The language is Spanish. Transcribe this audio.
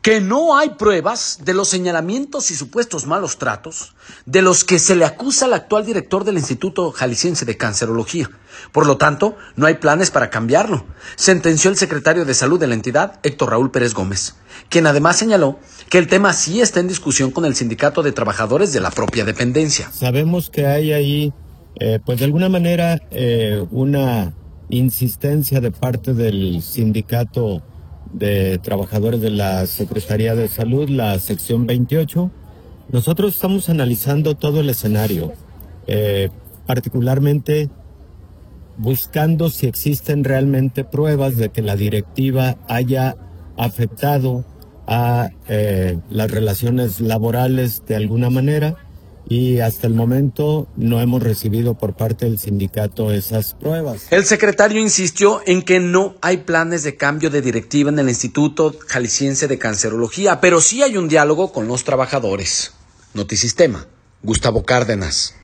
que no hay pruebas de los señalamientos y supuestos malos tratos de los que se le acusa al actual director del Instituto Jalisciense de Cancerología. Por lo tanto, no hay planes para cambiarlo, sentenció el secretario de Salud de la entidad, Héctor Raúl Pérez Gómez, quien además señaló que el tema sí está en discusión con el sindicato de trabajadores de la propia dependencia. Sabemos que hay ahí, pues de alguna manera, una insistencia de parte del sindicato de trabajadores de la Secretaría de Salud, la sección 28. Nosotros estamos analizando todo el escenario, particularmente buscando si existen realmente pruebas de que la directiva haya afectado a las relaciones laborales de alguna manera, y hasta el momento no hemos recibido por parte del sindicato esas pruebas. El secretario insistió en que no hay planes de cambio de directiva en el Instituto Jalisciense de Cancerología, pero sí hay un diálogo con los trabajadores. Notisistema, Gustavo Cárdenas.